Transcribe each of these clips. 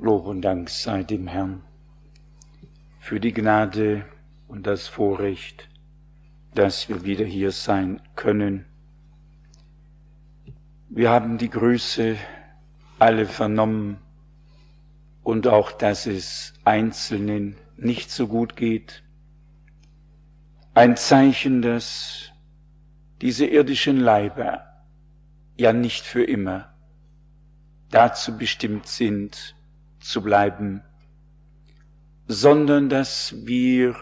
Lob und Dank sei dem Herrn für die Gnade und das Vorrecht, dass wir wieder hier sein können. Wir haben die Grüße alle vernommen und auch, dass es Einzelnen nicht so gut geht. Ein Zeichen, dass diese irdischen Leiber ja nicht für immer dazu bestimmt sind, zu bleiben, sondern dass wir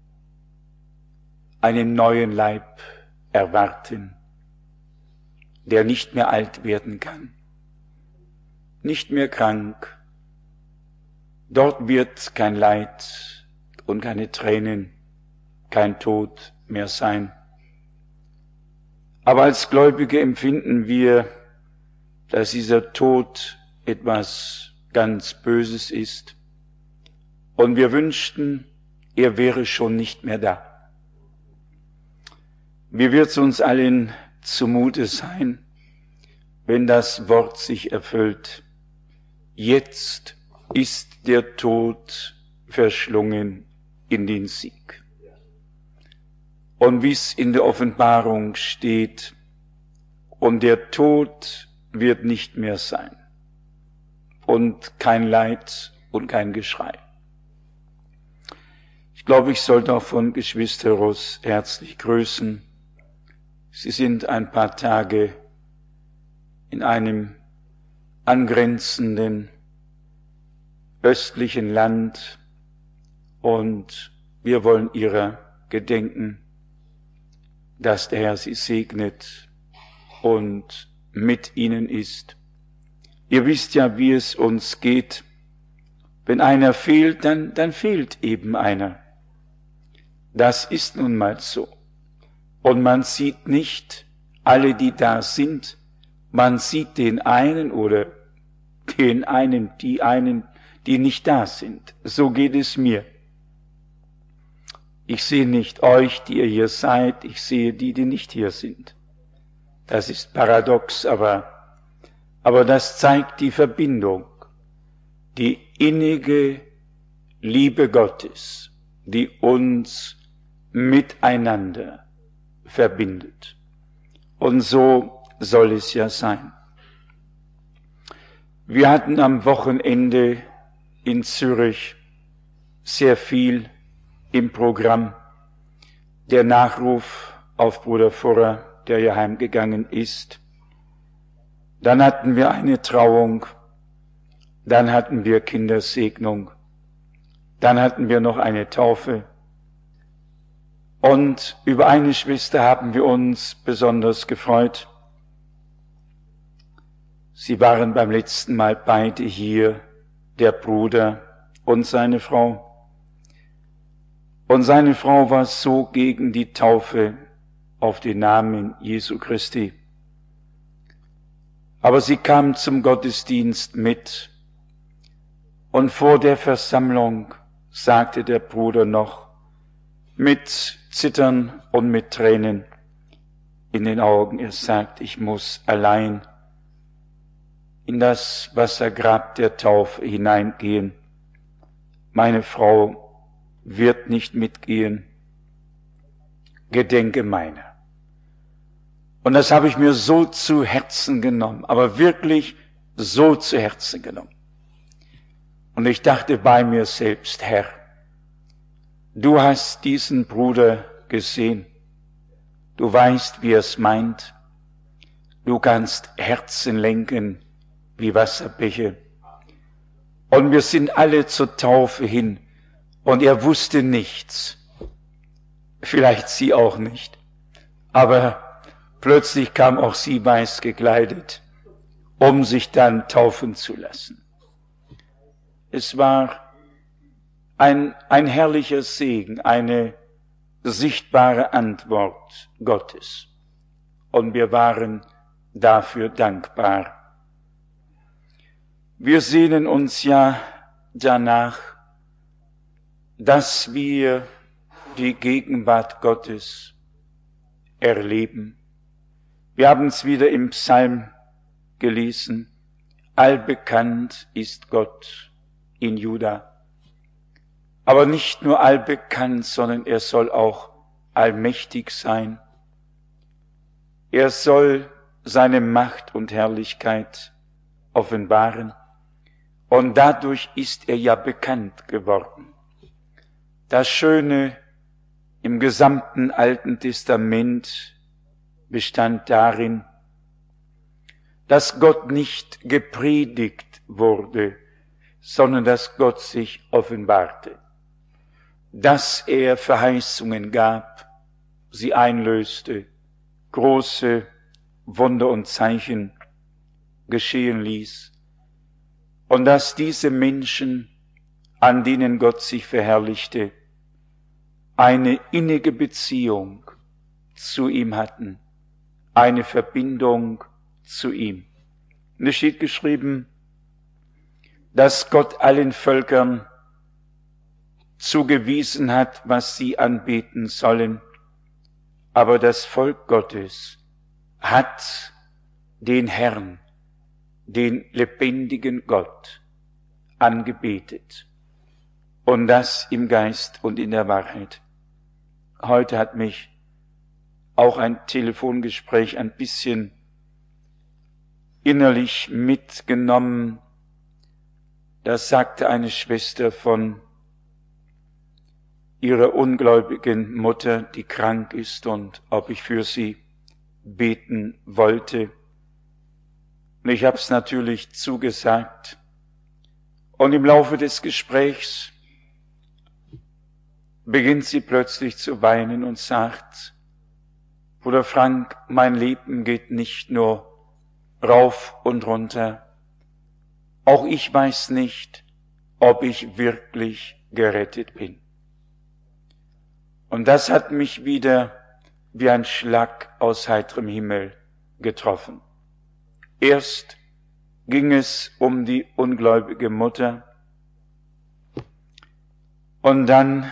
einen neuen Leib erwarten, der nicht mehr alt werden kann, nicht mehr krank. Dort wird kein Leid und keine Tränen, kein Tod mehr sein. Aber als Gläubige empfinden wir, dass dieser Tod etwas ganz Böses ist, und wir wünschten, er wäre schon nicht mehr da. Wie wird es uns allen zumute sein, wenn das Wort sich erfüllt: Jetzt ist der Tod verschlungen in den Sieg. Und wie es in der Offenbarung steht, und der Tod wird nicht mehr sein und kein Leid und kein Geschrei. Ich glaube, ich sollte auch von Geschwisteros herzlich grüßen. Sie sind ein paar Tage in einem angrenzenden östlichen Land und wir wollen ihrer gedenken, dass der Herr sie segnet und mit ihnen ist. Ihr wisst ja, wie es uns geht. Wenn einer fehlt, dann fehlt eben einer. Das ist nun mal so. Und man sieht nicht alle, die da sind. Man sieht den einen oder die einen, die nicht da sind. So geht es mir. Ich sehe nicht euch, die ihr hier seid. Ich sehe die nicht hier sind. Das ist paradox, aber das zeigt die Verbindung, die innige Liebe Gottes, die uns miteinander verbindet. Und so soll es ja sein. Wir hatten am Wochenende in Zürich sehr viel im Programm. Der Nachruf auf Bruder Furrer, der ja heimgegangen ist. Dann hatten wir eine Trauung, dann hatten wir Kindersegnung, dann hatten wir noch eine Taufe. Und über eine Schwester haben wir uns besonders gefreut. Sie waren beim letzten Mal beide hier, der Bruder und seine Frau. Und seine Frau war so gegen die Taufe auf den Namen Jesu Christi. Aber sie kam zum Gottesdienst mit und vor der Versammlung sagte der Bruder noch mit Zittern und mit Tränen in den Augen, er sagt, ich muss allein in das Wassergrab der Taufe hineingehen. Meine Frau wird nicht mitgehen. Gedenke meiner. Und das habe ich mir so zu Herzen genommen, aber wirklich so zu Herzen genommen. Und ich dachte bei mir selbst, Herr, du hast diesen Bruder gesehen. Du weißt, wie er es meint. Du kannst Herzen lenken wie Wasserbäche. Und wir sind alle zur Taufe hin. Und er wusste nichts. Vielleicht sie auch nicht. Aber plötzlich kam auch sie weiß gekleidet, um sich dann taufen zu lassen. Es war ein herrlicher Segen, eine sichtbare Antwort Gottes. Und wir waren dafür dankbar. Wir sehnen uns ja danach, dass wir die Gegenwart Gottes erleben. Wir haben es wieder im Psalm gelesen. Allbekannt ist Gott in Juda. Aber nicht nur allbekannt, sondern er soll auch allmächtig sein. Er soll seine Macht und Herrlichkeit offenbaren. Und dadurch ist er ja bekannt geworden. Das Schöne im gesamten Alten Testament bestand darin, dass Gott nicht gepredigt wurde, sondern dass Gott sich offenbarte. Dass er Verheißungen gab, sie einlöste, große Wunder und Zeichen geschehen ließ. Und dass diese Menschen, an denen Gott sich verherrlichte, eine innige Beziehung zu ihm hatten, eine Verbindung zu ihm. Und es steht geschrieben, dass Gott allen Völkern zugewiesen hat, was sie anbeten sollen, aber das Volk Gottes hat den Herrn, den lebendigen Gott, angebetet. Und das im Geist und in der Wahrheit. Heute hat mich auch ein Telefongespräch ein bisschen innerlich mitgenommen. Da sagte eine Schwester von ihrer ungläubigen Mutter, die krank ist, und ob ich für sie beten wollte. Und ich habe es natürlich zugesagt. Und im Laufe des Gesprächs beginnt sie plötzlich zu weinen und sagt, Bruder Frank, mein Leben geht nicht nur rauf und runter. Auch ich weiß nicht, ob ich wirklich gerettet bin. Und das hat mich wieder wie ein Schlag aus heiterem Himmel getroffen. Erst ging es um die ungläubige Mutter und dann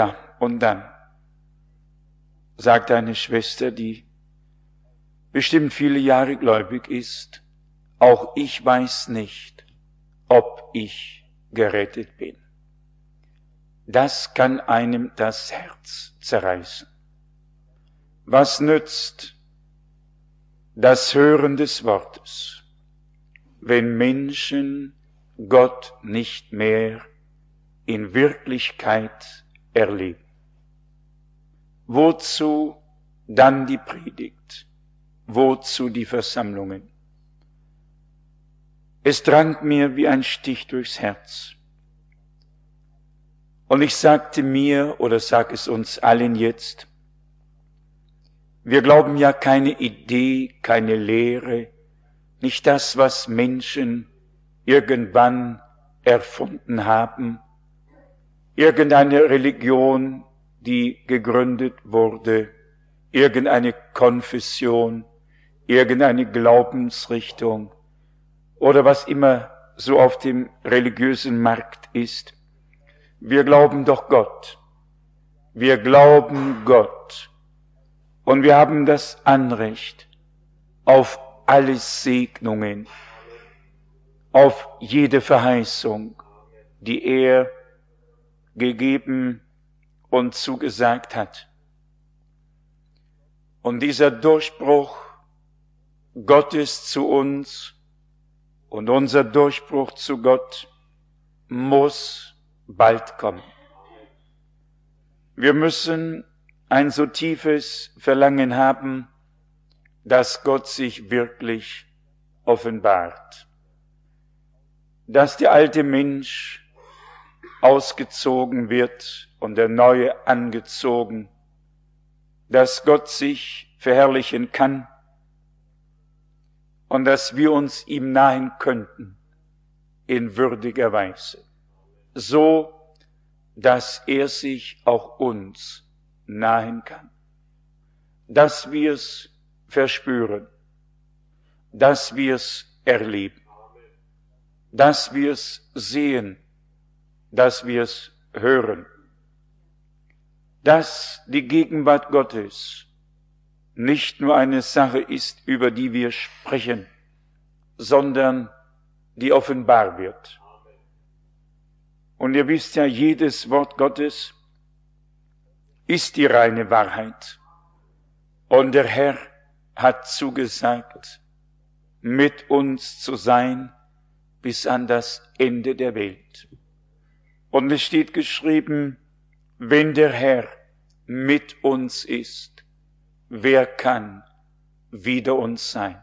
sagte eine Schwester, die bestimmt viele Jahre gläubig ist, auch ich weiß nicht, ob ich gerettet bin. Das kann einem das Herz zerreißen. Was nützt das Hören des Wortes, wenn Menschen Gott nicht mehr in Wirklichkeit erleben? Wozu dann die Predigt? Wozu die Versammlungen? Es drang mir wie ein Stich durchs Herz. Und ich sagte mir, oder sag es uns allen jetzt, wir glauben ja keine Idee, keine Lehre, nicht das, was Menschen irgendwann erfunden haben, irgendeine Religion, die gegründet wurde, irgendeine Konfession, irgendeine Glaubensrichtung oder was immer so auf dem religiösen Markt ist. Wir glauben doch Gott. Wir glauben Gott. Und wir haben das Anrecht auf alle Segnungen, auf jede Verheißung, die er gegeben und zugesagt hat. Und dieser Durchbruch Gottes zu uns und unser Durchbruch zu Gott muss bald kommen. Wir müssen ein so tiefes Verlangen haben, dass Gott sich wirklich offenbart. Dass der alte Mensch ausgezogen wird und der neue angezogen, dass Gott sich verherrlichen kann und dass wir uns ihm nahen könnten in würdiger Weise, so dass er sich auch uns nahen kann, dass wir es verspüren, dass wir es erleben, dass wir es sehen, dass wir es hören, dass die Gegenwart Gottes nicht nur eine Sache ist, über die wir sprechen, sondern die offenbar wird. Und ihr wisst ja, jedes Wort Gottes ist die reine Wahrheit. Und der Herr hat zugesagt, mit uns zu sein bis an das Ende der Welt. Und es steht geschrieben, wenn der Herr mit uns ist, wer kann wider uns sein?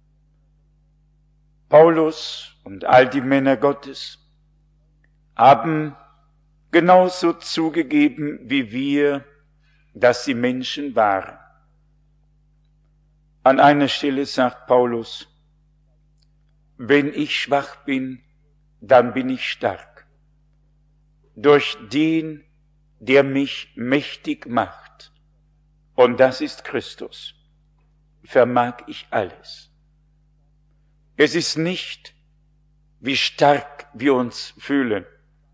Paulus und all die Männer Gottes haben genauso zugegeben wie wir, dass sie Menschen waren. An einer Stelle sagt Paulus, wenn ich schwach bin, dann bin ich stark. Durch den, der mich mächtig macht, und das ist Christus, vermag ich alles. Es ist nicht, wie stark wir uns fühlen,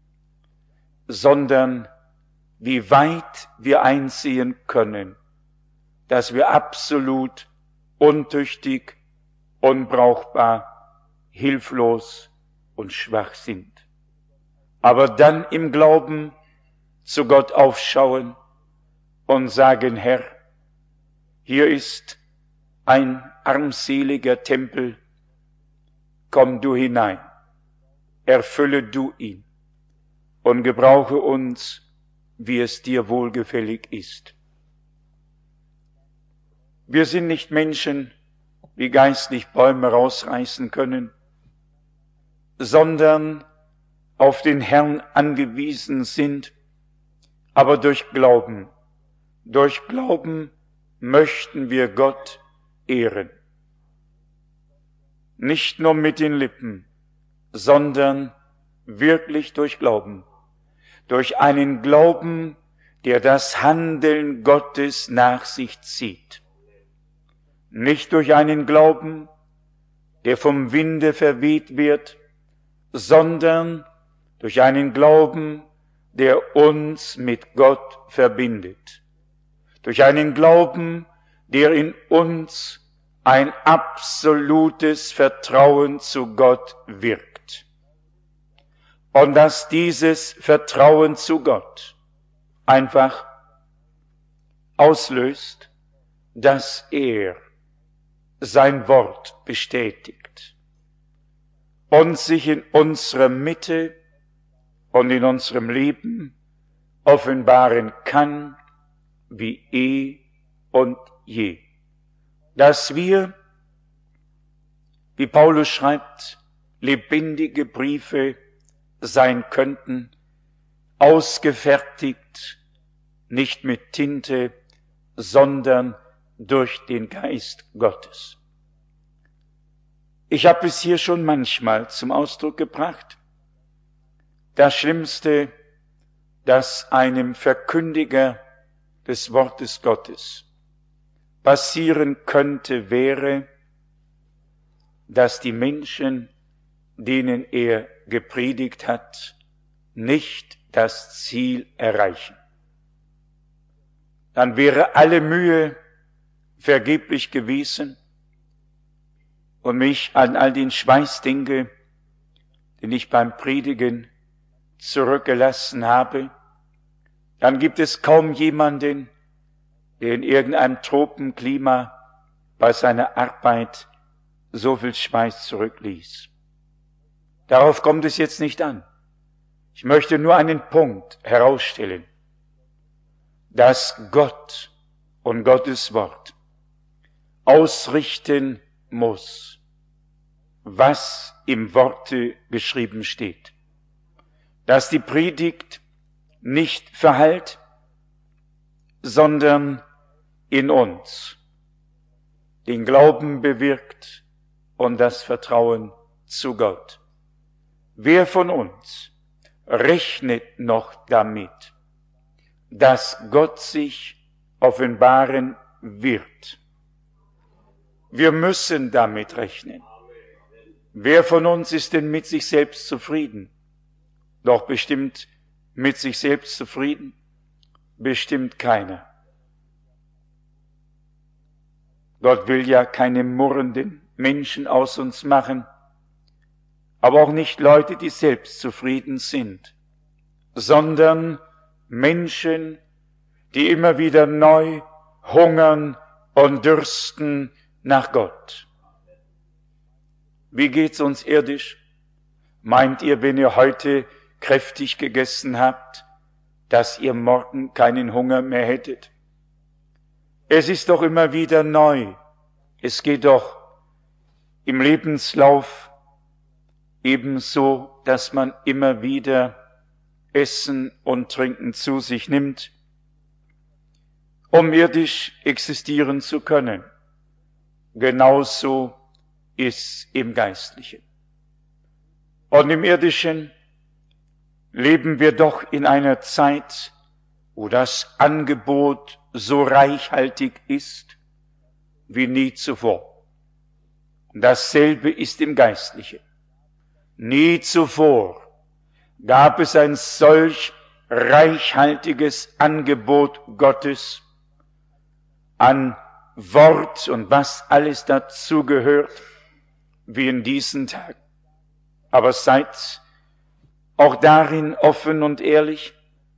sondern wie weit wir einsehen können, dass wir absolut untüchtig, unbrauchbar, hilflos und schwach sind. Aber dann im Glauben zu Gott aufschauen und sagen, Herr, hier ist ein armseliger Tempel, komm du hinein, erfülle du ihn und gebrauche uns, wie es dir wohlgefällig ist. Wir sind nicht Menschen, die geistlich Bäume rausreißen können, sondern auf den Herrn angewiesen sind, aber durch Glauben möchten wir Gott ehren. Nicht nur mit den Lippen, sondern wirklich durch Glauben. Durch einen Glauben, der das Handeln Gottes nach sich zieht. Nicht durch einen Glauben, der vom Winde verweht wird, sondern durch einen Glauben, der uns mit Gott verbindet. Durch einen Glauben, der in uns ein absolutes Vertrauen zu Gott wirkt. Und dass dieses Vertrauen zu Gott einfach auslöst, dass er sein Wort bestätigt und sich in unserer Mitte und in unserem Leben offenbaren kann wie eh und je. Dass wir, wie Paulus schreibt, lebendige Briefe sein könnten, ausgefertigt, nicht mit Tinte, sondern durch den Geist Gottes. Ich habe es hier schon manchmal zum Ausdruck gebracht. Das Schlimmste, das einem Verkündiger des Wortes Gottes passieren könnte, wäre, dass die Menschen, denen er gepredigt hat, nicht das Ziel erreichen. Dann wäre alle Mühe vergeblich gewesen und mich an all den Schweiß denke, den ich beim Predigen zurückgelassen habe, dann gibt es kaum jemanden, der in irgendeinem Tropenklima bei seiner Arbeit so viel Schweiß zurückließ. Darauf kommt es jetzt nicht an. Ich möchte nur einen Punkt herausstellen, dass Gott und Gottes Wort ausrichten muss, was im Worte geschrieben steht. Dass die Predigt nicht verhallt, sondern in uns den Glauben bewirkt und das Vertrauen zu Gott. Wer von uns rechnet noch damit, dass Gott sich offenbaren wird? Wir müssen damit rechnen. Wer von uns ist denn mit sich selbst zufrieden? Doch bestimmt mit sich selbst zufrieden? Bestimmt keiner. Gott will ja keine murrenden Menschen aus uns machen, aber auch nicht Leute, die selbst zufrieden sind. sondern Menschen, die immer wieder neu hungern und dürsten nach Gott. Wie geht's uns irdisch? Meint ihr, wenn ihr heute kräftig gegessen habt, dass ihr morgen keinen Hunger mehr hättet? Es ist doch immer wieder neu. Es geht doch im Lebenslauf ebenso, dass man immer wieder Essen und Trinken zu sich nimmt, um irdisch existieren zu können. Genauso ist im Geistlichen. Und im Irdischen leben wir doch in einer Zeit, wo das Angebot so reichhaltig ist wie nie zuvor. Und dasselbe ist im Geistlichen. Nie zuvor gab es ein solch reichhaltiges Angebot Gottes an Wort und was alles dazugehört, wie in diesen Tagen. Aber seid auch darin offen und ehrlich,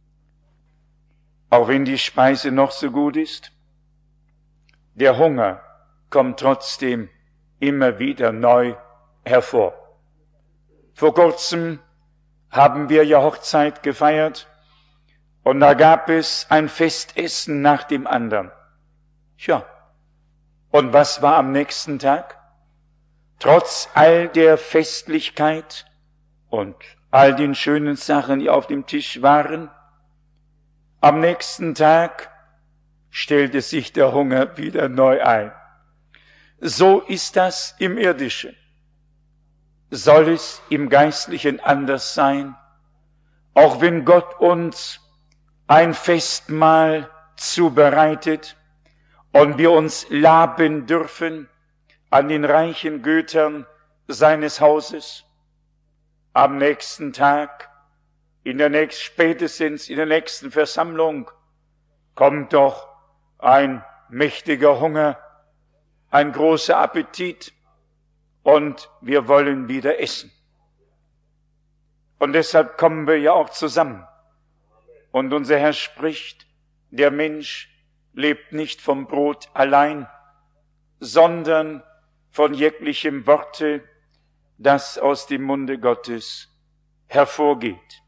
auch wenn die Speise noch so gut ist. Der Hunger kommt trotzdem immer wieder neu hervor. Vor kurzem haben wir ja Hochzeit gefeiert und da gab es ein Festessen nach dem anderen. Tja, und was war am nächsten Tag? Trotz all der Festlichkeit und all den schönen Sachen, die auf dem Tisch waren, am nächsten Tag stellte sich der Hunger wieder neu ein. So ist das im Irdischen. Soll es im Geistlichen anders sein? Auch wenn Gott uns ein Festmahl zubereitet und wir uns laben dürfen an den reichen Gütern seines Hauses, am nächsten Tag, spätestens in der nächsten Versammlung, kommt doch ein mächtiger Hunger, ein großer Appetit und wir wollen wieder essen. Und deshalb kommen wir ja auch zusammen. Und unser Herr spricht, der Mensch lebt nicht vom Brot allein, sondern von jeglichem Worte, das aus dem Munde Gottes hervorgeht.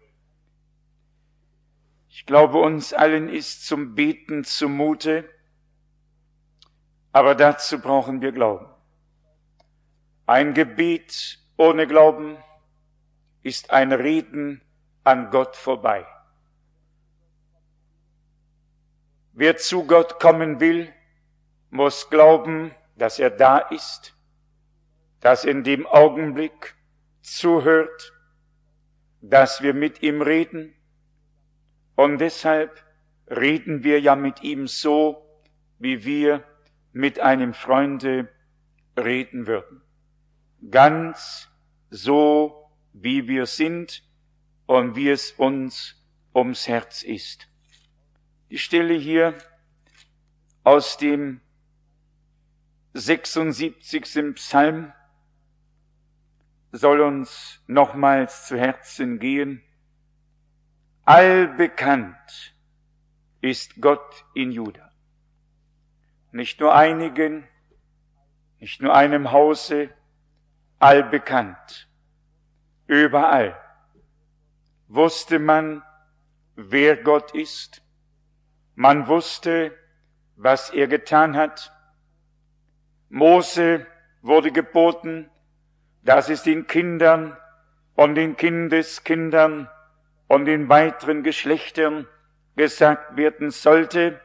Ich glaube, uns allen ist zum Beten zumute, aber dazu brauchen wir Glauben. Ein Gebet ohne Glauben ist ein Reden an Gott vorbei. Wer zu Gott kommen will, muss glauben, dass er da ist, dass er in dem Augenblick zuhört, dass wir mit ihm reden. Und deshalb reden wir ja mit ihm so, wie wir mit einem Freunde reden würden. Ganz so, wie wir sind und wie es uns ums Herz ist. Die Stelle hier aus dem 76. Psalm soll uns nochmals zu Herzen gehen. Allbekannt ist Gott in Juda. Nicht nur einigen, nicht nur einem Hause, allbekannt. Überall wusste man, wer Gott ist. Man wusste, was er getan hat. Mose wurde geboten, dass es den Kindern und den Kindeskindern und den weiteren Geschlechtern gesagt werden sollte,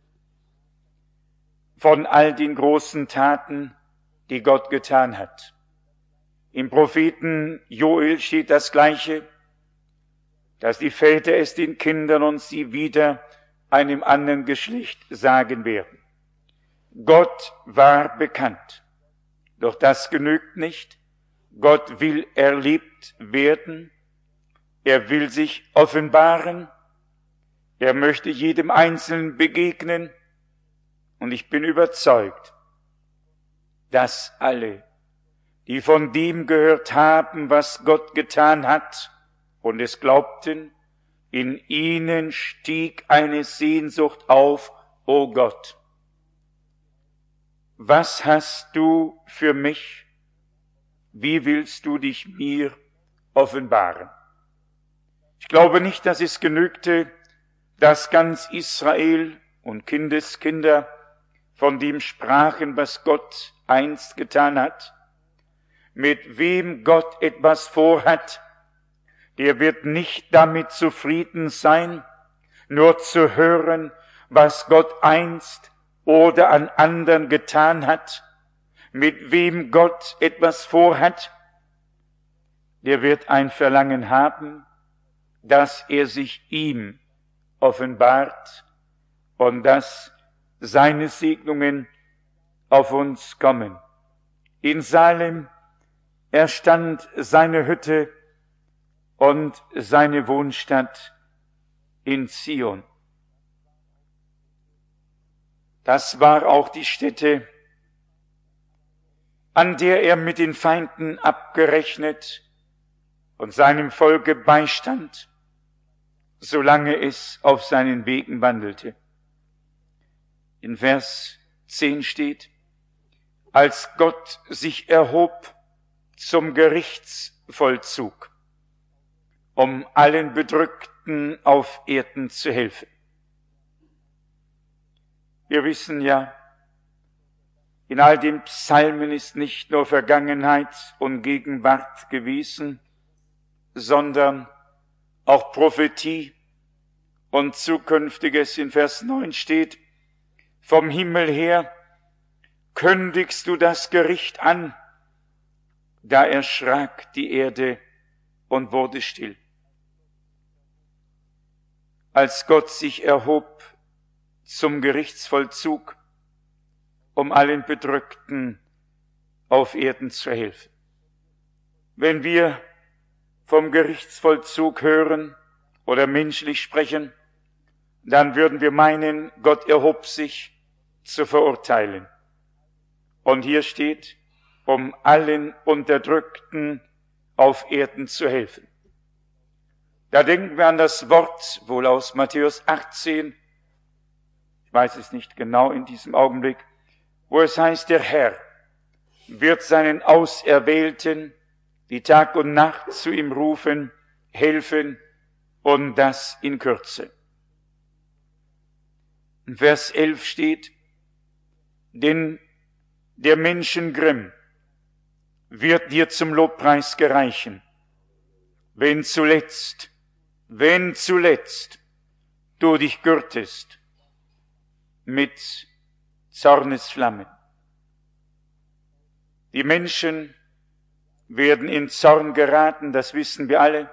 von all den großen Taten, die Gott getan hat. Im Propheten Joel steht das Gleiche, dass die Väter es den Kindern und sie wieder einem anderen Geschlecht sagen werden. Gott war bekannt, doch das genügt nicht. Gott will erlebt werden, er will sich offenbaren, er möchte jedem Einzelnen begegnen und ich bin überzeugt, dass alle, die von dem gehört haben, was Gott getan hat und es glaubten, In ihnen stieg eine Sehnsucht auf, o Gott. Was hast du für mich? Wie willst du dich mir offenbaren? Ich glaube nicht, dass es genügte, dass ganz Israel und Kindeskinder von dem sprachen, was Gott einst getan hat. Mit wem Gott etwas vorhat, der wird nicht damit zufrieden sein, nur zu hören, was Gott einst oder an anderen getan hat. Mit wem Gott etwas vorhat, der wird ein Verlangen haben, dass er sich ihm offenbart und dass seine Segnungen auf uns kommen. In Salem erstand seine Hütte und seine Wohnstatt in Zion. Das war auch die Stätte, an der er mit den Feinden abgerechnet und seinem Volke beistand, solange es auf seinen Wegen wandelte. In Vers 10 steht, als Gott sich erhob zum Gerichtsvollzug, um allen Bedrückten auf Erden zu helfen. Wir wissen ja, in all den Psalmen ist nicht nur Vergangenheit und Gegenwart gewesen, sondern auch Prophetie und Zukünftiges. In Vers 9 steht, vom Himmel her kündigst du das Gericht an. Da erschrak die Erde und wurde still. Als Gott sich erhob zum Gerichtsvollzug, um allen Bedrückten auf Erden zu helfen. Wenn wir vom Gerichtsvollzug hören oder menschlich sprechen, dann würden wir meinen, Gott erhob sich zu verurteilen. Und hier steht, um allen Unterdrückten auf Erden zu helfen. Da denken wir an das Wort, wohl aus Matthäus 18, ich weiß es nicht genau in diesem Augenblick, wo es heißt, der Herr wird seinen Auserwählten, die Tag und Nacht zu ihm rufen, helfen und das in Kürze. In Vers 11 steht, denn der Menschen Grimm wird dir zum Lobpreis gereichen, wenn zuletzt du dich gürtest mit Zornesflammen. Die Menschen werden in Zorn geraten, das wissen wir alle,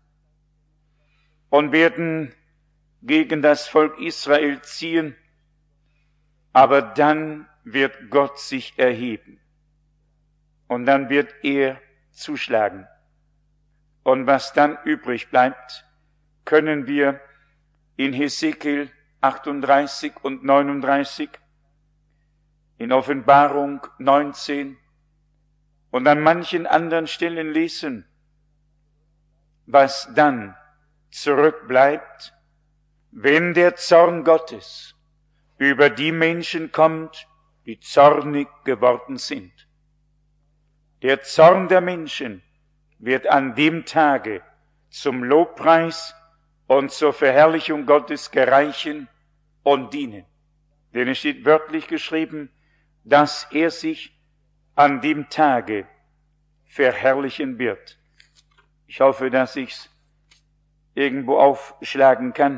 und werden gegen das Volk Israel ziehen, aber dann wird Gott sich erheben und dann wird er zuschlagen. Und was dann übrig bleibt, können wir in Hesekiel 38 und 39, in Offenbarung 19 und an manchen anderen Stellen lesen, was dann zurückbleibt, wenn der Zorn Gottes über die Menschen kommt, die zornig geworden sind. Der Zorn der Menschen wird an dem Tage zum Lobpreis und zur Verherrlichung Gottes gereichen und dienen. Denn es steht wörtlich geschrieben, dass er sich an dem Tage verherrlichen wird. Ich hoffe, dass ich's irgendwo aufschlagen kann.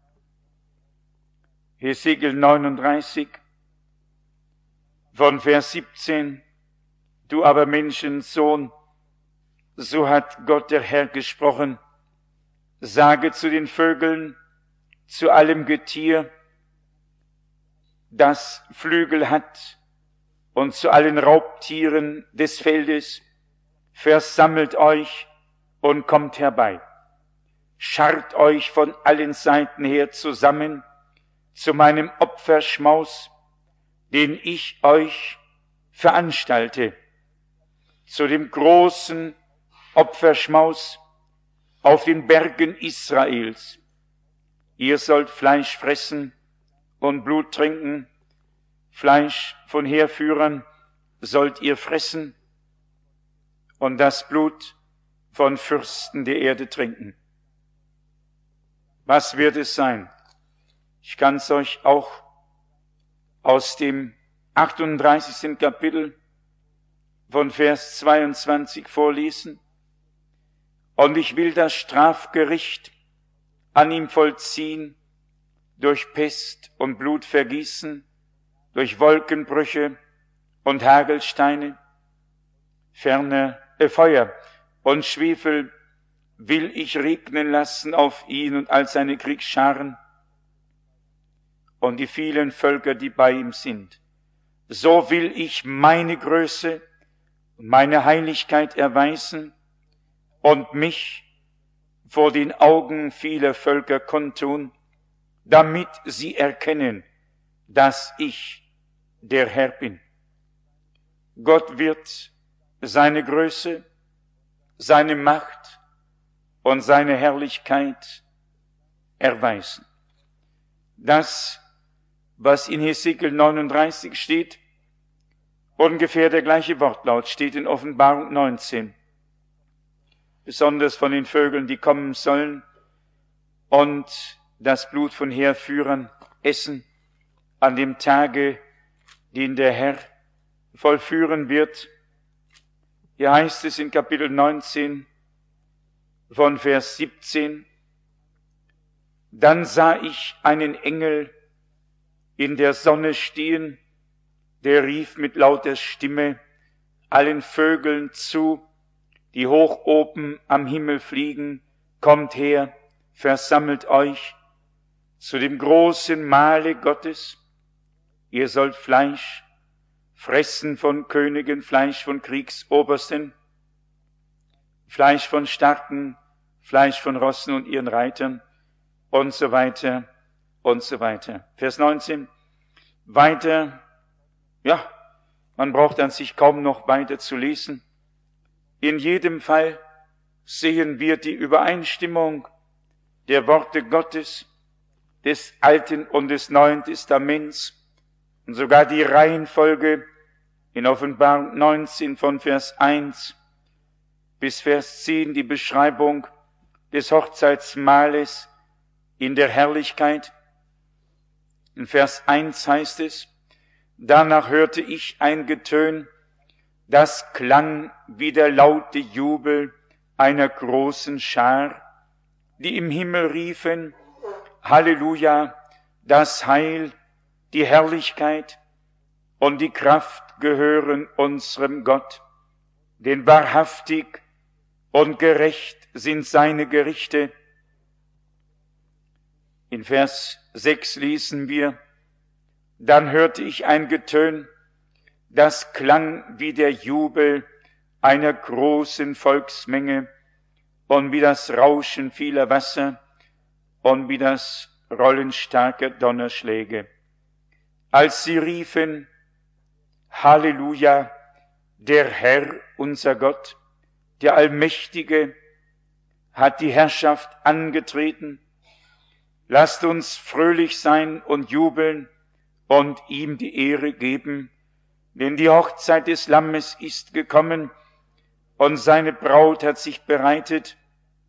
Hesekiel 39, von Vers 17, du aber Menschensohn, so hat Gott der Herr gesprochen, sage zu den Vögeln, zu allem Getier, das Flügel hat, und zu allen Raubtieren des Feldes, versammelt euch und kommt herbei. Scharrt euch von allen Seiten her zusammen zu meinem Opferschmaus, den ich euch veranstalte, zu dem großen Opferschmaus auf den Bergen Israels, Ihr sollt Fleisch fressen und Blut trinken. Fleisch von Heerführern sollt ihr fressen und das Blut von Fürsten der Erde trinken. Was wird es sein? Ich kann es euch auch aus dem 38. Kapitel von Vers 22 vorlesen. Und ich will das Strafgericht an ihm vollziehen, durch Pest und Blutvergießen, durch Wolkenbrüche und Hagelsteine, Feuer und Schwefel will ich regnen lassen auf ihn und all seine Kriegsscharen und die vielen Völker, die bei ihm sind. So will ich meine Größe und meine Heiligkeit erweisen und mich vor den Augen vieler Völker kundtun, damit sie erkennen, dass ich der Herr bin. Gott wird seine Größe, seine Macht und seine Herrlichkeit erweisen. Das, was in Hesekiel 39 steht, ungefähr der gleiche Wortlaut steht in Offenbarung 19. Besonders von den Vögeln, die kommen sollen und das Blut von Heerführern essen an dem Tage, den der Herr vollführen wird. Hier heißt es in Kapitel 19 von Vers 17, dann sah ich einen Engel in der Sonne stehen, der rief mit lauter Stimme allen Vögeln zu, die hoch oben am Himmel fliegen, kommt her, versammelt euch zu dem großen Mahle Gottes. Ihr sollt Fleisch fressen von Königen, Fleisch von Kriegsobersten, Fleisch von Starken, Fleisch von Rossen und ihren Reitern und so weiter und so weiter. Vers 19, weiter, ja, man braucht an sich kaum noch weiter zu lesen. In jedem Fall sehen wir die Übereinstimmung der Worte Gottes, des Alten und des Neuen Testaments und sogar die Reihenfolge in Offenbarung 19 von Vers 1 bis Vers 10, die Beschreibung des Hochzeitsmahles in der Herrlichkeit. In Vers 1 heißt es, danach hörte ich ein Getön, das klang wie der laute Jubel einer großen Schar, die im Himmel riefen, Halleluja, das Heil, die Herrlichkeit und die Kraft gehören unserem Gott, denn wahrhaftig und gerecht sind seine Gerichte. In Vers 6 lesen wir, dann hörte ich ein Getön, das klang wie der Jubel einer großen Volksmenge und wie das Rauschen vieler Wasser und wie das Rollen starker Donnerschläge. Als sie riefen, Halleluja, der Herr, unser Gott, der Allmächtige, hat die Herrschaft angetreten. Lasst uns fröhlich sein und jubeln und ihm die Ehre geben, denn die Hochzeit des Lammes ist gekommen und seine Braut hat sich bereitet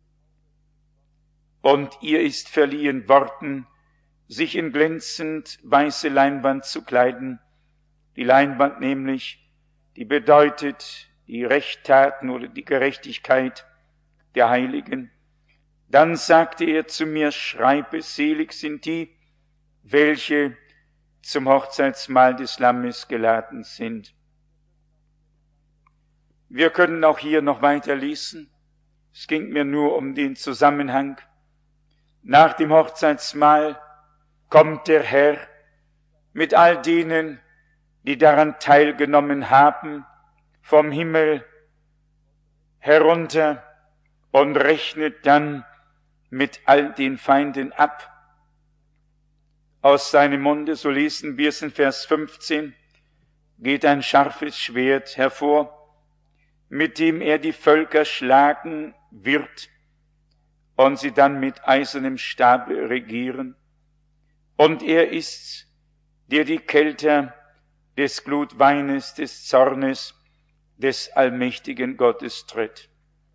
und ihr ist verliehen worden, sich in glänzend weiße Leinwand zu kleiden. Die Leinwand nämlich, die bedeutet die Rechttaten oder die Gerechtigkeit der Heiligen. Dann sagte er zu mir, schreibe, selig sind die, welche zum Hochzeitsmahl des Lammes geladen sind. Wir können auch hier noch weiter lesen. Es ging mir nur um den Zusammenhang. Nach dem Hochzeitsmahl kommt der Herr mit all denen, die daran teilgenommen haben, vom Himmel herunter und rechnet dann mit all den Feinden ab. Aus seinem Munde, so lesen wir es in Vers 15, geht ein scharfes Schwert hervor, mit dem er die Völker schlagen wird, und sie dann mit eisernem Stabe regieren. Und er ist's, der die Kelter des Glutweines, des Zornes, des allmächtigen Gottes tritt.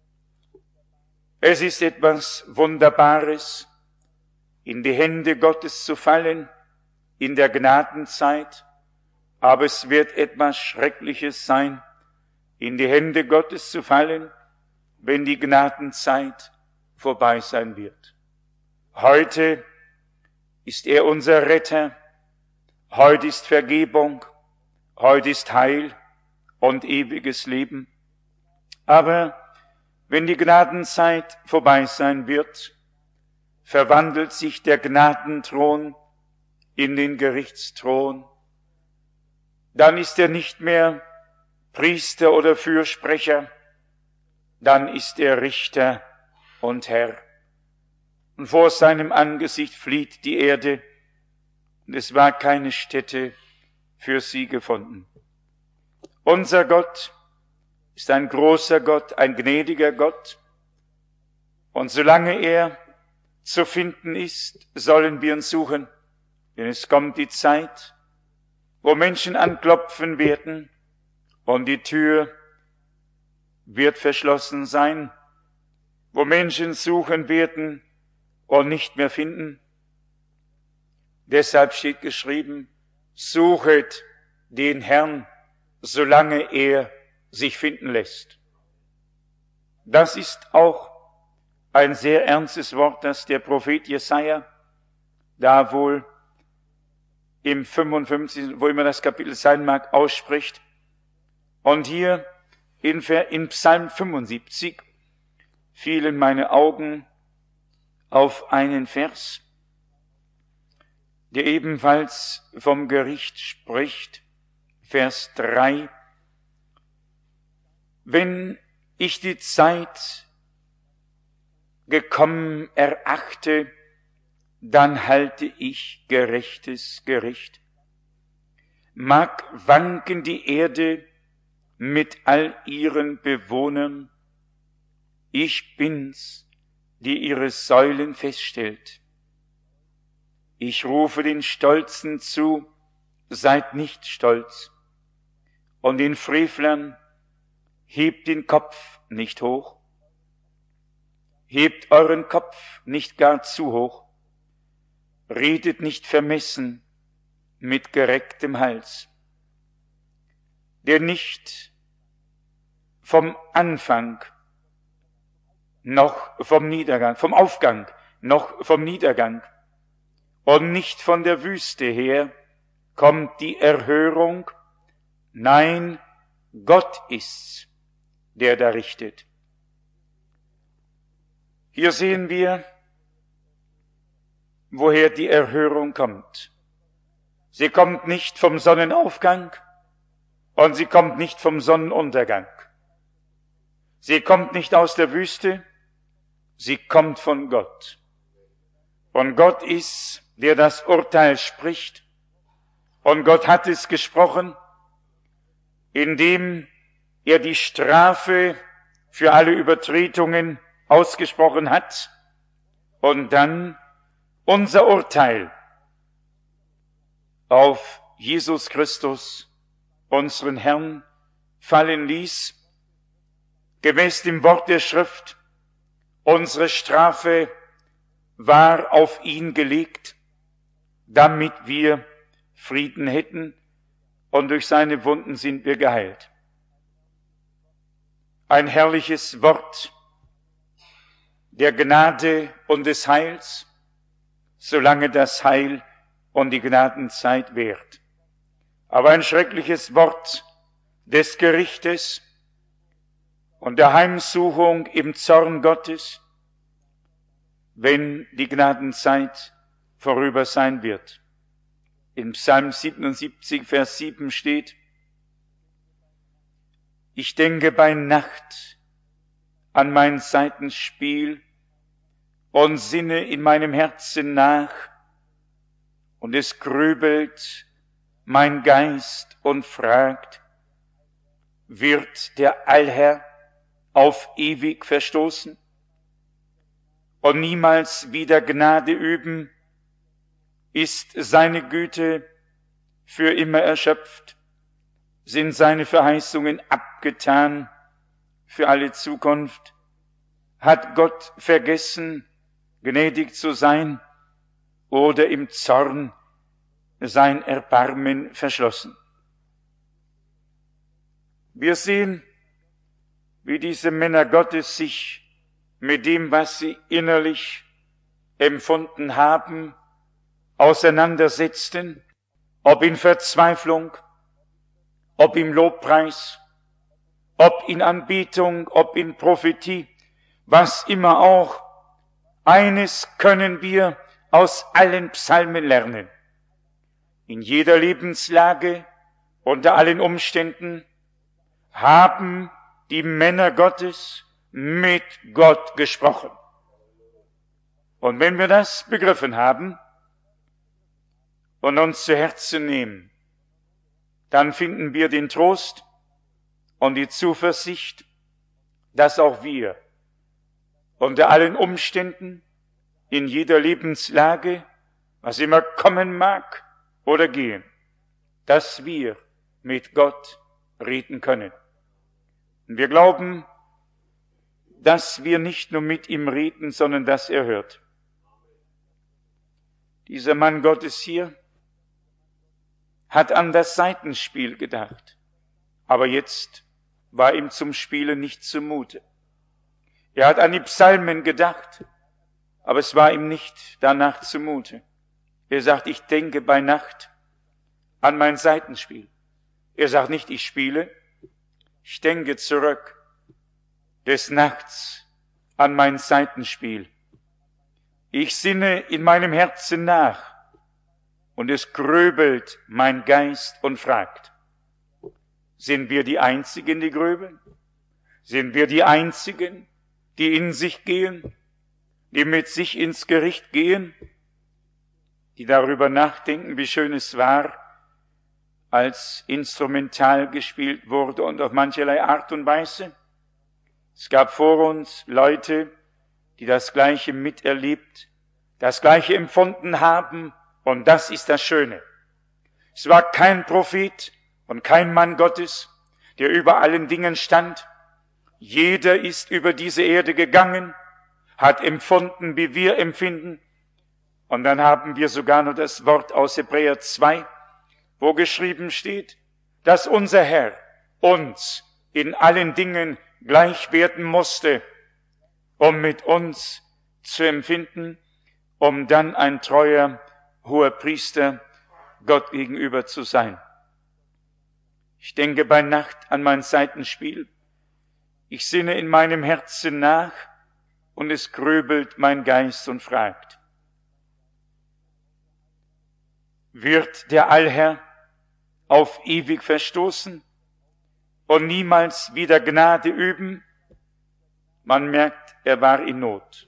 Es ist etwas Wunderbares, in die Hände Gottes zu fallen, in der Gnadenzeit, aber es wird etwas Schreckliches sein, in die Hände Gottes zu fallen, wenn die Gnadenzeit vorbei sein wird. Heute ist er unser Retter, heute ist Vergebung, heute ist Heil und ewiges Leben. Aber wenn die Gnadenzeit vorbei sein wird, verwandelt sich der Gnadenthron in den Gerichtsthron. Dann ist er nicht mehr Priester oder Fürsprecher, dann ist er Richter und Herr. Und vor seinem Angesicht flieht die Erde, und es war keine Stätte für sie gefunden. Unser Gott ist ein großer Gott, ein gnädiger Gott, und solange er zu finden ist, sollen wir ihn suchen, denn es kommt die Zeit, wo Menschen anklopfen werden, und die Tür wird verschlossen sein, wo Menschen suchen werden und nicht mehr finden. Deshalb steht geschrieben, suchet den Herrn, solange er sich finden lässt. Das ist auch ein sehr ernstes Wort, das der Prophet Jesaja da wohl im 55., wo immer das Kapitel sein mag, ausspricht. Und hier in Psalm 75 fielen meine Augen auf einen Vers, der ebenfalls vom Gericht spricht, Vers 3. Wenn ich die Zeit gekommen erachte, dann halte ich gerechtes Gericht. Mag wanken die Erde mit all ihren Bewohnern, ich bin's, die ihre Säulen feststellt. Ich rufe den Stolzen zu, seid nicht stolz, und den Frevlern, hebt den Kopf nicht hoch. Hebt euren Kopf nicht gar zu hoch, redet nicht vermessen mit gerecktem Hals, der nicht vom Anfang noch vom Niedergang, vom Aufgang noch vom Niedergang und nicht von der Wüste her kommt die Erhörung. Nein, Gott ist's, der da richtet. Hier sehen wir, woher die Erhörung kommt. Sie kommt nicht vom Sonnenaufgang und sie kommt nicht vom Sonnenuntergang. Sie kommt nicht aus der Wüste, sie kommt von Gott. Und Gott ist, der das Urteil spricht. Und Gott hat es gesprochen, indem er die Strafe für alle Übertretungen ausgesprochen hat und dann unser Urteil auf Jesus Christus, unseren Herrn, fallen ließ, gemäß dem Wort der Schrift. Unsere Strafe war auf ihn gelegt, damit wir Frieden hätten, und durch seine Wunden sind wir geheilt. Ein herrliches Wort der Gnade und des Heils, solange das Heil und die Gnadenzeit währt. Aber ein schreckliches Wort des Gerichtes und der Heimsuchung im Zorn Gottes, wenn die Gnadenzeit vorüber sein wird. In Psalm 77, Vers 7 steht, ich denke bei Nacht an mein Saitenspiel und sinne in meinem Herzen nach, und es grübelt mein Geist und fragt, wird der Allherr auf ewig verstoßen? und niemals wieder Gnade üben, ist seine Güte für immer erschöpft, sind seine Verheißungen abgetan für alle Zukunft, hat Gott vergessen, gnädig zu sein oder im Zorn sein Erbarmen verschlossen. Wir sehen, wie diese Männer Gottes sich mit dem, was sie innerlich empfunden haben, auseinandersetzten, ob in Verzweiflung, ob im Lobpreis, ob in Anbetung, ob in Prophetie, was immer auch. Eines können wir aus allen Psalmen lernen. In jeder Lebenslage, unter allen Umständen, haben die Männer Gottes mit Gott gesprochen. Und wenn wir das begriffen haben und uns zu Herzen nehmen, dann finden wir den Trost und die Zuversicht, dass auch wir unter allen Umständen, in jeder Lebenslage, was immer kommen mag oder gehen, dass wir mit Gott reden können. Und wir glauben, dass wir nicht nur mit ihm reden, sondern dass er hört. Dieser Mann Gottes hier hat an das Saitenspiel gedacht, aber jetzt war ihm zum Spielen nicht zumute. Er hat an die Psalmen gedacht, aber es war ihm nicht danach zumute. Er sagt, ich denke bei Nacht an mein Saitenspiel. Er sagt nicht, ich spiele, ich denke zurück des Nachts an mein Saitenspiel. Ich sinne in meinem Herzen nach und es grübelt mein Geist und fragt, sind wir die Einzigen, die grübeln? Sind wir die Einzigen, die in sich gehen, die mit sich ins Gericht gehen, die darüber nachdenken, wie schön es war, als instrumental gespielt wurde und auf mancherlei Art und Weise? Es gab vor uns Leute, die das Gleiche miterlebt, das Gleiche empfunden haben, und das ist das Schöne. Es war kein Prophet und kein Mann Gottes, der über allen Dingen stand. Jeder ist über diese Erde gegangen, hat empfunden, wie wir empfinden. Und dann haben wir sogar noch das Wort aus Hebräer 2, wo geschrieben steht, dass unser Herr uns in allen Dingen gleich werden musste, um mit uns zu empfinden, um dann ein treuer hoher Priester Gott gegenüber zu sein. Ich denke bei Nacht an mein Saitenspiel. Ich sinne in meinem Herzen nach und es grübelt mein Geist und fragt, wird der Allherr auf ewig verstoßen und niemals wieder Gnade üben? Man merkt, er war in Not.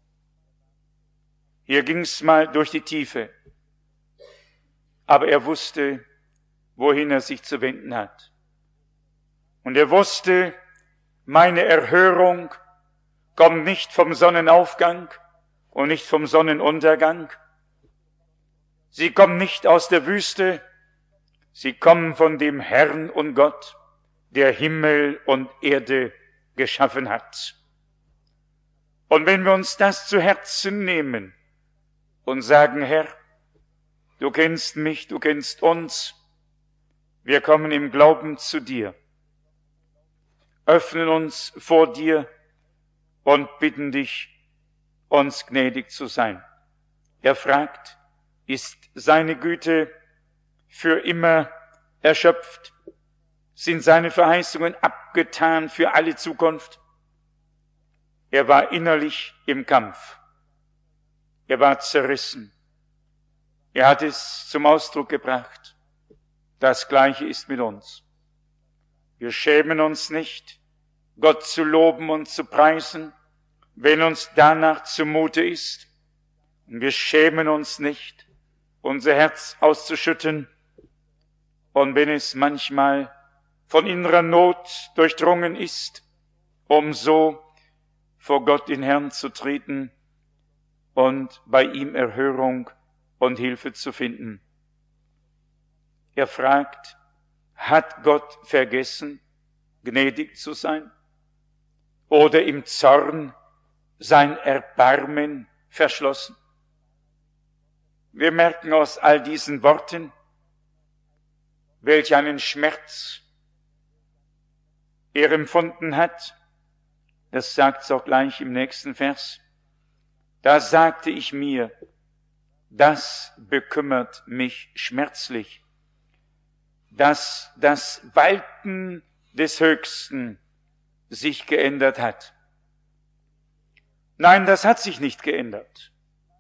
Hier ging's mal durch die Tiefe, aber er wusste, wohin er sich zu wenden hat. Und er wusste, meine Erhörung kommt nicht vom Sonnenaufgang und nicht vom Sonnenuntergang. Sie kommen nicht aus der Wüste, sie kommen von dem Herrn und Gott, der Himmel und Erde geschaffen hat. Und wenn wir uns das zu Herzen nehmen und sagen, Herr, du kennst mich, du kennst uns, wir kommen im Glauben zu dir, öffnen uns vor dir und bitten dich, uns gnädig zu sein. Er fragt, ist seine Güte für immer erschöpft? Sind seine Verheißungen abgetan für alle Zukunft? Er war innerlich im Kampf. Er war zerrissen. Er hat es zum Ausdruck gebracht. Das Gleiche ist mit uns. Wir schämen uns nicht, Gott zu loben und zu preisen, wenn uns danach zumute ist. Und wir schämen uns nicht, unser Herz auszuschütten. Und wenn es manchmal von innerer Not durchdrungen ist, um so vor Gott den Herrn zu treten und bei ihm Erhörung und Hilfe zu finden. Er fragt, hat Gott vergessen, gnädig zu sein? Oder im Zorn sein Erbarmen verschlossen? Wir merken aus all diesen Worten, welch einen Schmerz er empfunden hat. Das sagt es auch gleich im nächsten Vers. Da sagte ich mir, das bekümmert mich schmerzlich, dass das Walten des Höchsten sich geändert hat. Nein, das hat sich nicht geändert.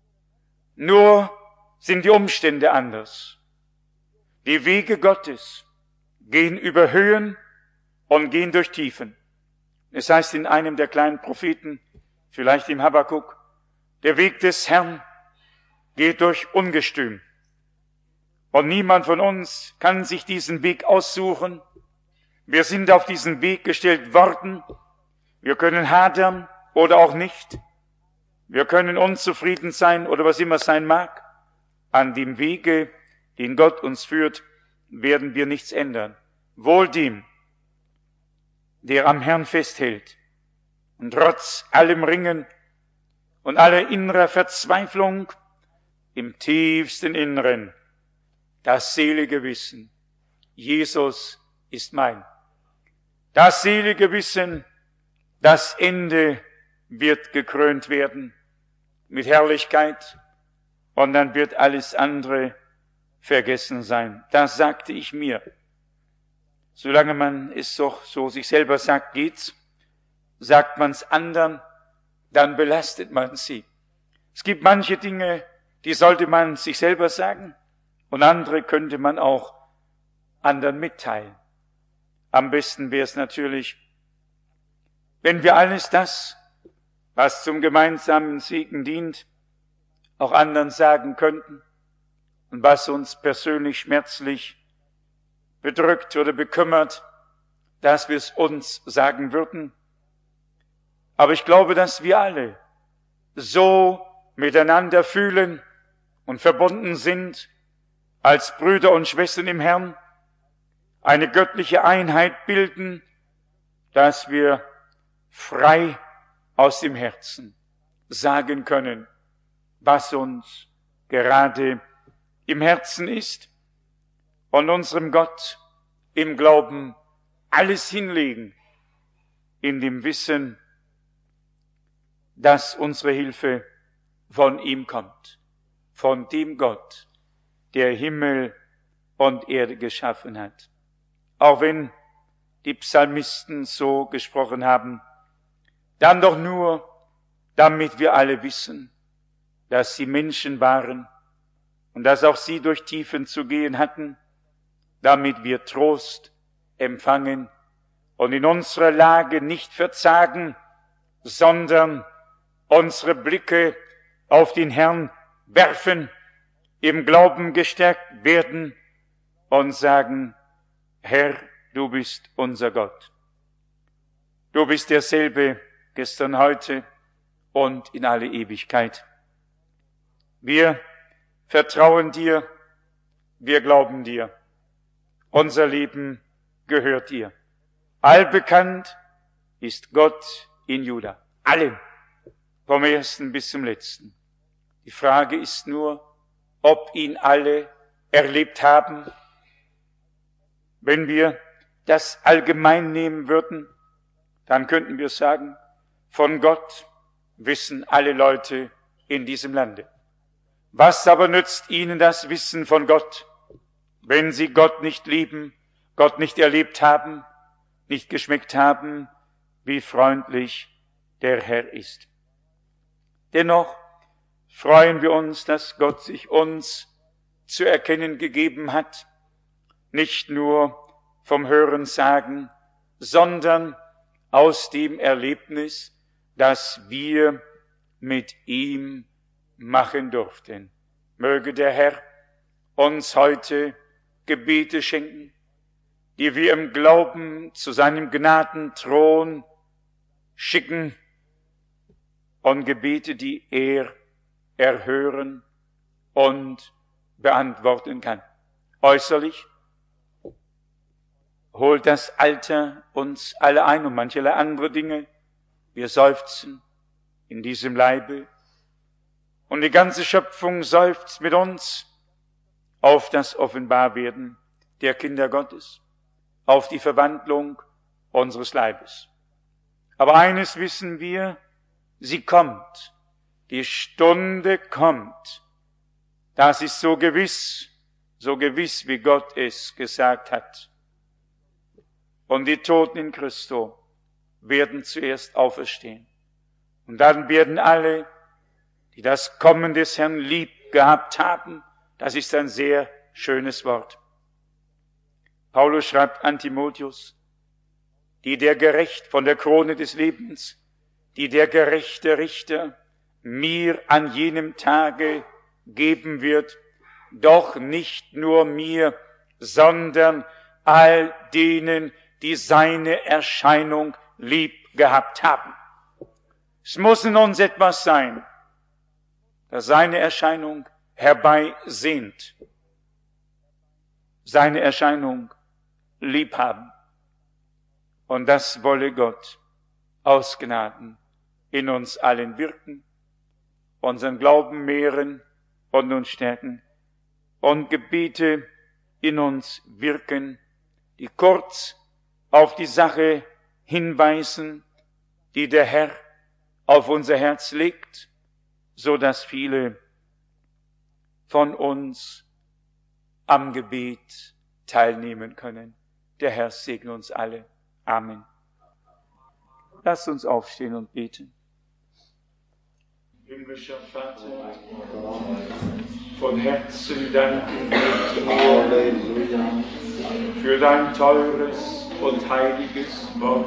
Nur sind die Umstände anders. Die Wege Gottes gehen über Höhen und gehen durch Tiefen. Es heißt in einem der kleinen Propheten, vielleicht im Habakuk, der Weg des Herrn geht durch Ungestüm. Und niemand von uns kann sich diesen Weg aussuchen. Wir sind auf diesen Weg gestellt worden. Wir können hadern oder auch nicht. Wir können unzufrieden sein oder was immer sein mag. An dem Wege, den Gott uns führt, werden wir nichts ändern. Wohl dem, der am Herrn festhält und trotz allem Ringen und aller innerer Verzweiflung im tiefsten Inneren das selige Wissen, Jesus ist mein. Das selige Wissen, das Ende wird gekrönt werden mit Herrlichkeit und dann wird alles andere vergessen sein. Das sagte ich mir. Solange man es doch so sich selber sagt, geht's. Sagt man's anderen, dann belastet man sie. Es gibt manche Dinge, die sollte man sich selber sagen und andere könnte man auch anderen mitteilen. Am besten wäre es natürlich, wenn wir alles das, was zum gemeinsamen Segen dient, auch anderen sagen könnten und was uns persönlich schmerzlich bedrückt oder bekümmert, dass wir es uns sagen würden. Aber ich glaube, dass wir alle so miteinander fühlen und verbunden sind, als Brüder und Schwestern im Herrn, eine göttliche Einheit bilden, dass wir frei aus dem Herzen sagen können, was uns gerade im Herzen ist und unserem Gott im Glauben alles hinlegen, in dem Wissen, dass unsere Hilfe von ihm kommt, von dem Gott, der Himmel und Erde geschaffen hat. Auch wenn die Psalmisten so gesprochen haben, dann doch nur, damit wir alle wissen, dass sie Menschen waren und dass auch sie durch Tiefen zu gehen hatten, damit wir Trost empfangen und in unserer Lage nicht verzagen, sondern unsere Blicke auf den Herrn werfen, im Glauben gestärkt werden und sagen, Herr, du bist unser Gott. Du bist derselbe gestern, heute und in alle Ewigkeit. Wir vertrauen dir, wir glauben dir. Unser Leben gehört dir. Allbekannt ist Gott in Juda. Allen, vom ersten bis zum letzten. Die Frage ist nur, ob ihn alle erlebt haben. Wenn wir das allgemein nehmen würden, dann könnten wir sagen, von Gott wissen alle Leute in diesem Lande. Was aber nützt ihnen das Wissen von Gott, wenn sie Gott nicht lieben, Gott nicht erlebt haben, nicht geschmeckt haben, wie freundlich der Herr ist? Dennoch freuen wir uns, dass Gott sich uns zu erkennen gegeben hat, nicht nur vom Hörensagen, sondern aus dem Erlebnis, das wir mit ihm machen durften. Möge der Herr uns heute Gebete schenken, die wir im Glauben zu seinem Gnadenthron schicken und Gebete, die er erhören und beantworten kann. Äußerlich holt das Alter uns alle ein und mancherlei andere Dinge. Wir seufzen in diesem Leibe und die ganze Schöpfung seufzt mit uns auf das Offenbarwerden der Kinder Gottes, auf die Verwandlung unseres Leibes. Aber eines wissen wir, sie kommt, die Stunde kommt. Das ist so gewiss wie Gott es gesagt hat. Und die Toten in Christo werden zuerst auferstehen. Und dann werden alle, die das Kommen des Herrn lieb gehabt haben, das ist ein sehr schönes Wort. Paulus schreibt an Timotheus, die der Gerecht von der Krone des Lebens, die der gerechte Richter mir an jenem Tage geben wird, doch nicht nur mir, sondern all denen, die seine Erscheinung lieb gehabt haben. Es muss in uns etwas sein, das seine Erscheinung herbeisehnt, seine Erscheinung lieb haben. Und das wolle Gott aus Gnaden in uns allen wirken, unseren Glauben mehren und uns stärken und Gebete in uns wirken, die kurz auf die Sache hinweisen, die der Herr auf unser Herz legt, so dass viele von uns am Gebet teilnehmen können. Der Herr segne uns alle. Amen. Lasst uns aufstehen und beten. Himmlischer Vater, von Herzen danken wir dir für dein teures und heiliges Wort,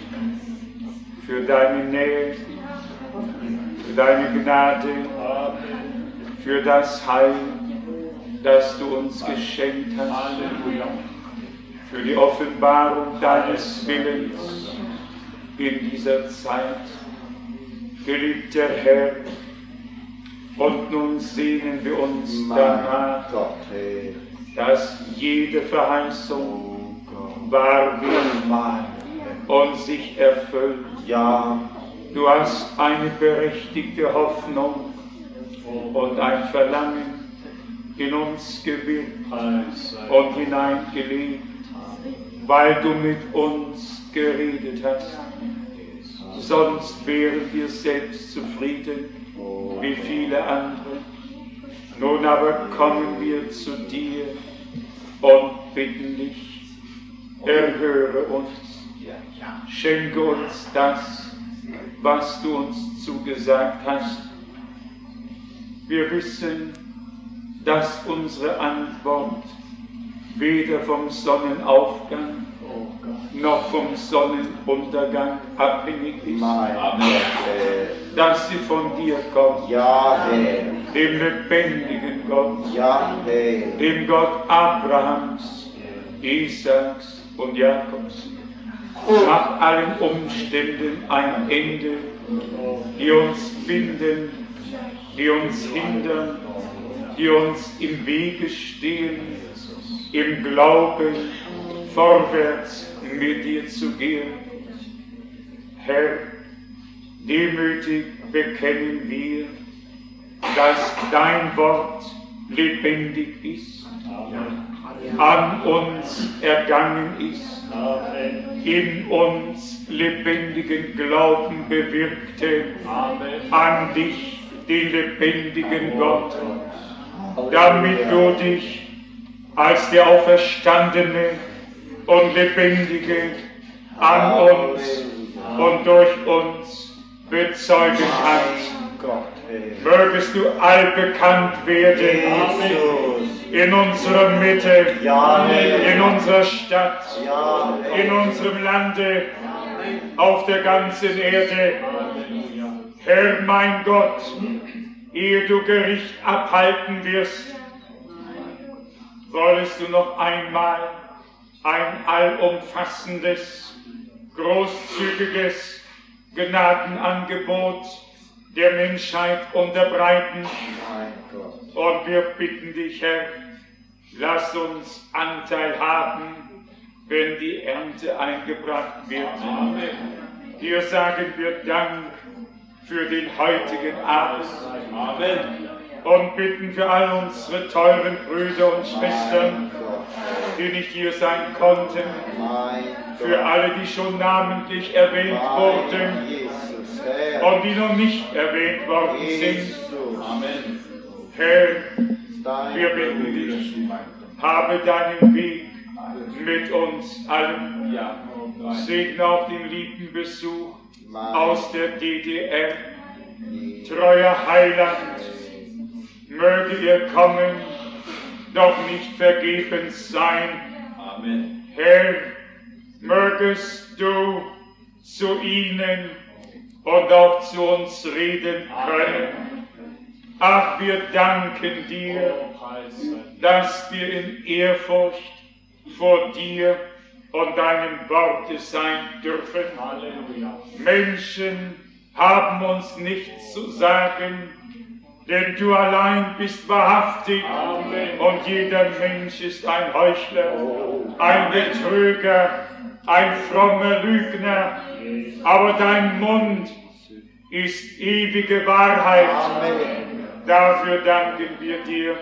für deine Nähe, für deine Gnade, für das Heil, das du uns geschenkt hast, für die Offenbarung deines Willens in dieser Zeit. Geliebter Herr, und nun sehnen wir uns danach, dass jede Verheißung wahr wird und sich erfüllt. Ja. Du hast eine berechtigte Hoffnung und ein Verlangen in uns gewirkt und hineingelegt, weil du mit uns geredet hast. Sonst wären wir selbst zufrieden, wie viele andere. Nun aber kommen wir zu dir und bitten dich, erhöre uns, schenke uns das, was du uns zugesagt hast. Wir wissen, dass unsere Antwort weder vom Sonnenaufgang noch vom Sonnenuntergang abhängig ist, dass sie von dir kommt, dem lebendigen Gott, dem Gott Abrahams, Isaaks und Jakobs. Mach allen Umständen ein Ende, die uns binden, die uns hindern, die uns im Wege stehen, im Glauben vorwärts mit dir zu gehen. Herr, demütig bekennen wir, dass dein Wort lebendig ist, an uns ergangen ist, in uns lebendigen Glauben bewirkte, an dich, den lebendigen Gott, damit du dich als der Auferstandene und Lebendige an uns und durch uns bezeugen kannst. Mögest du allbekannt werden in unserer Mitte, in unserer Stadt, in unserem Lande, auf der ganzen Erde. Herr mein Gott, ehe du Gericht abhalten wirst, wollest du noch einmal ein allumfassendes, großzügiges Gnadenangebot der Menschheit unterbreiten. Und wir bitten dich, Herr, lass uns Anteil haben, wenn die Ernte eingebracht wird. Amen. Dir sagen wir Dank für den heutigen Abend. Amen. Und bitten für all unsere teuren Brüder und Schwestern, die nicht hier sein konnten, für alle, die schon namentlich erwähnt wurden und die noch nicht erwähnt worden sind. Amen. Herr, wir bitten dich, habe deinen Weg mit uns allen. Segne auch den lieben Besuch aus der DDR. Treuer Heiland, möge ihr Kommen doch nicht vergebens sein. Amen. Herr, mögest du zu ihnen und auch zu uns reden können. Ach, wir danken dir, dass wir in Ehrfurcht vor dir und deinem Worte sein dürfen. Halleluja. Menschen haben uns nichts zu sagen, denn du allein bist wahrhaftig. Amen. Und jeder Mensch ist ein Heuchler, ein Betrüger, ein frommer Lügner, aber dein Mund ist ewige Wahrheit. Amen. Dafür danken wir dir.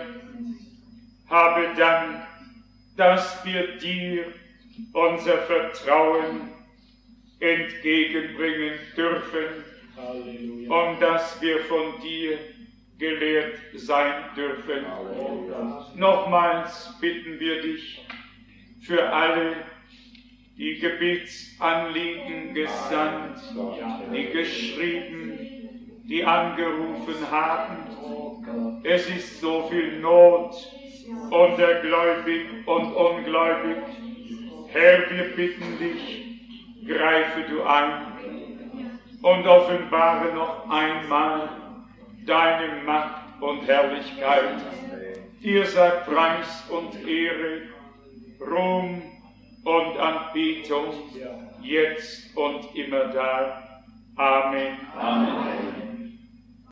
Habe Dank, dass wir dir unser Vertrauen entgegenbringen dürfen. Halleluja. Und dass wir von dir gelehrt sein dürfen. Halleluja. Nochmals bitten wir dich für alle, die Gebetsanliegen gesandt, die geschrieben, die angerufen haben. Es ist so viel Not unter Gläubig und Ungläubig. Herr, wir bitten dich, greife du ein und offenbare noch einmal deine Macht und Herrlichkeit. Dir sei Preis und Ehre, Ruhm und Anbetung, jetzt und immer da. Amen. Amen.